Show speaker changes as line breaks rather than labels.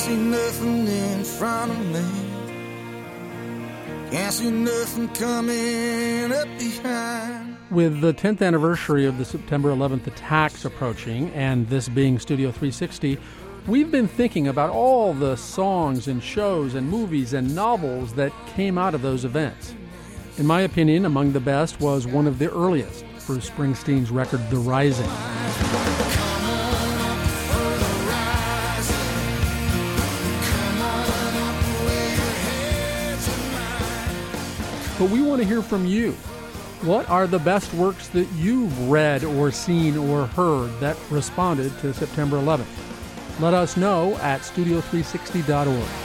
see nothing in front of me. Can't see nothing coming up behind.
With the 10th anniversary of the September 11th attacks approaching, and this being Studio 360, we've been thinking about all the songs and shows and movies and novels that came out of those events. In my opinion, among the best was one of the earliest, Bruce Springsteen's record, The Rising. But we want to hear from you. What are the best works that you've read or seen or heard that responded to September 11th? Let us know at studio360.org.